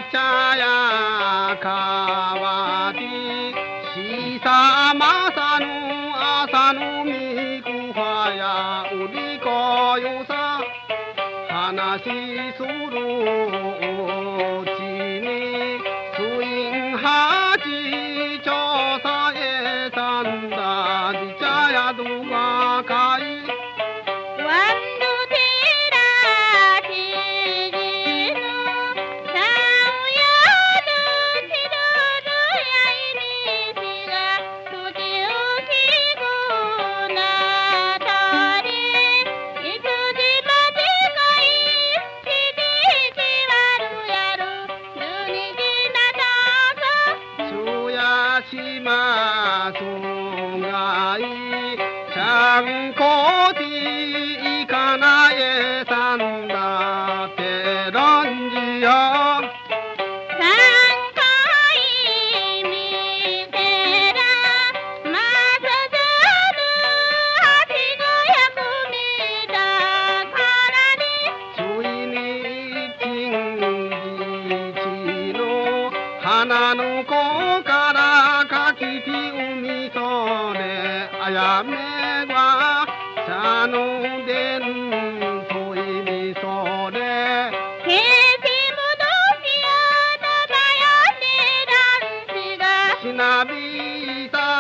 茶や川でしさまさぬ朝のみくはやうりこよさ話するうちに水ん八調査へさんだじ茶やどがかいしますがいちゃんこでいかないさんだってらんじよ花の子からかきて海それあやめは茶のでんといみそれしなびさ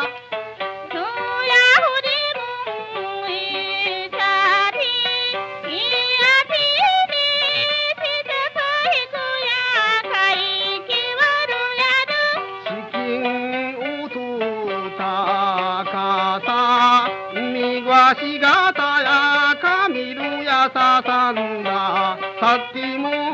わしがたやかみるやささんださっきも